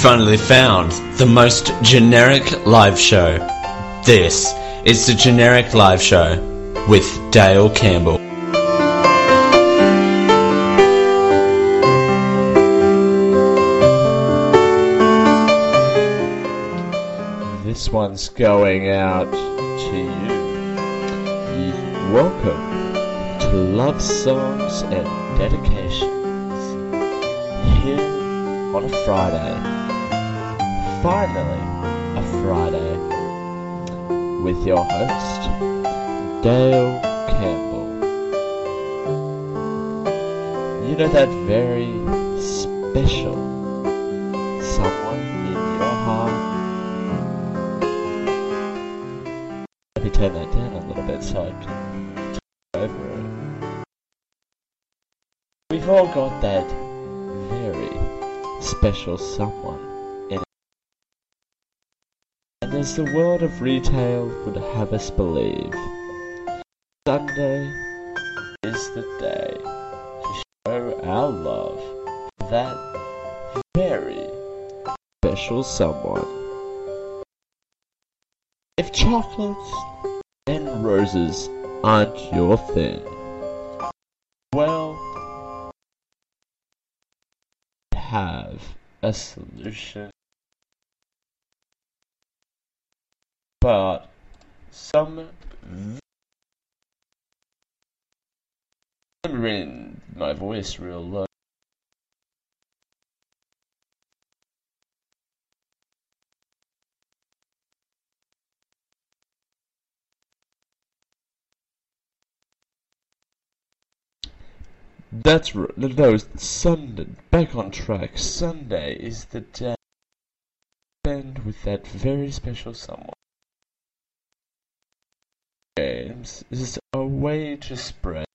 finally found the most generic live show. This is the Generic Live Show with Dale Campbell. This one's going out to you. Welcome to Love Songs and Dedications here on a Friday. Finally, a Friday with your host, Dale Campbell. You know that very special someone in your heart? Let me turn that down a little bit so I can talk over it. We've all got that very special someone in it. And as the world of retail would have us believe, Sunday is the day to show our love for that very special someone. If chocolates and roses aren't your thing, well, have a solution. But some remembering my voice real low. That's right. No, Sunday. Back on track. Sunday is the day to spend with that very special someone. Games is a way to spread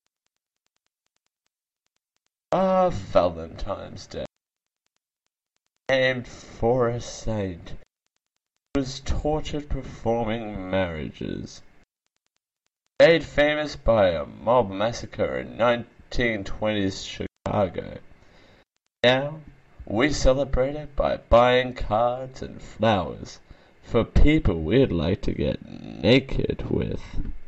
Valentine's Day, named for a saint who was tortured performing marriages, made famous by a mob massacre in 1920s Chicago. Now, we celebrate it by buying cards and flowers for people we'd like to get naked with.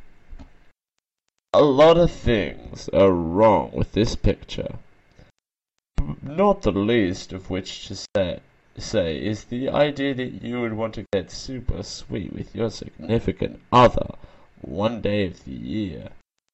A lot of things are wrong with this picture, not the least of which to say is the idea that you would want to get super sweet with your significant other one day of the year.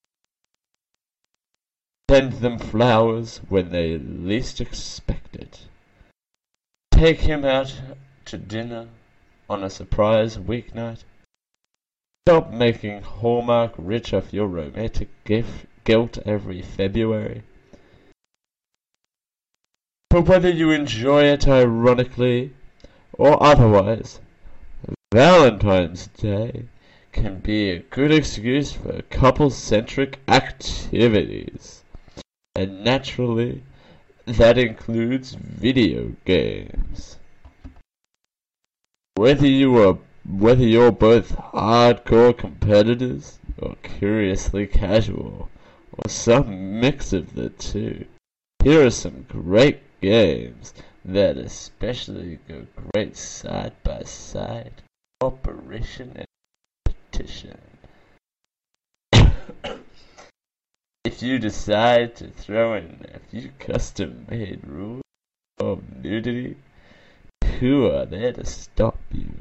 Send them flowers when they least expect it. Take him out to dinner on a surprise weeknight. Stop making Hallmark rich off your romantic guilt every February. But whether you enjoy it ironically or otherwise, Valentine's Day can be a good excuse for couple-centric activities. And naturally, that includes video games. Whether you're both hardcore competitors or curiously casual, or some mix of the two, here are some great games that especially go great side by side. Cooperation and competition. If you decide to throw in a few custom-made rules of nudity, who are there to stop you?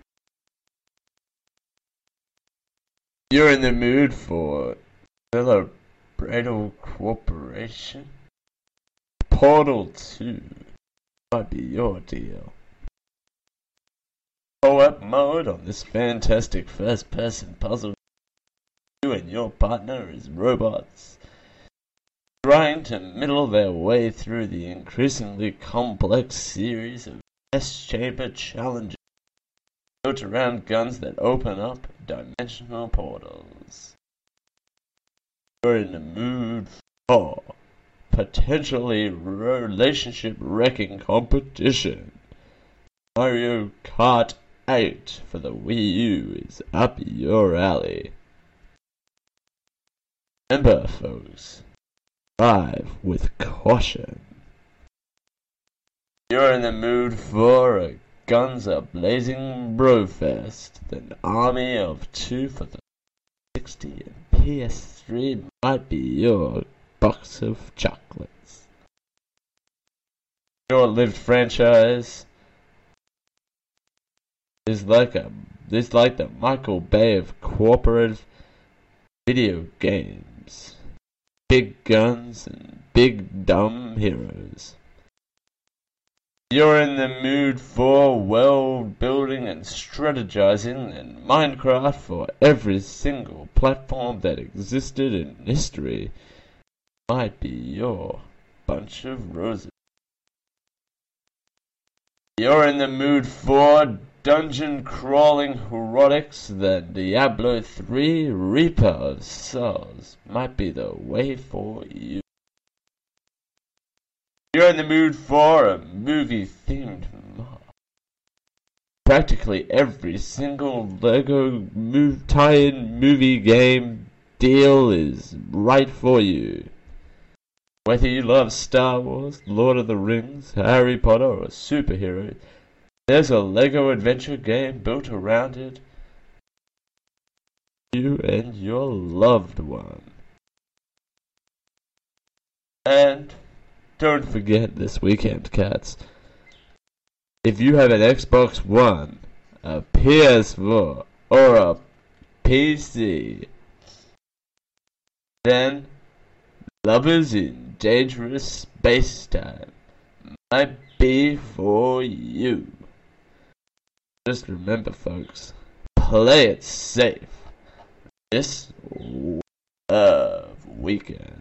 You're in the mood for celebrative cooperation? Portal 2 might be your deal. Co-op mode on this fantastic first-person puzzle. You and your partner as robots, trying to middle their way through the increasingly complex series of S-chamber challenges built around guns that open up dimensional portals. You're in the mood for potentially relationship-wrecking competition. Mario Kart 8 for the Wii U is up your alley. Remember, folks, drive with caution. You're in the mood for a guns a-blazing brofest, then Army of Two for the 60 and PS3 might be your box of chocolates. Short-lived franchise is like the Michael Bay of cooperative video games. Big guns and big dumb heroes. You're in the mood for world building and strategizing and Minecraft for every single platform that existed in history might be your bunch of roses. You're in the mood for dungeon crawling erotics, then Diablo 3 Reaper of Souls might be the way for you. You're in the mood for a movie-themed mod. Practically every single LEGO tie-in movie game deal is right for you. Whether you love Star Wars, Lord of the Rings, Harry Potter, or superhero, there's a LEGO adventure game built around it. You and your loved one. And don't forget this weekend, cats. If you have an Xbox One, a PS4, or a PC, then Lovers in Dangerous Space-Time might be for you. Just remember, folks, play it safe this weekend.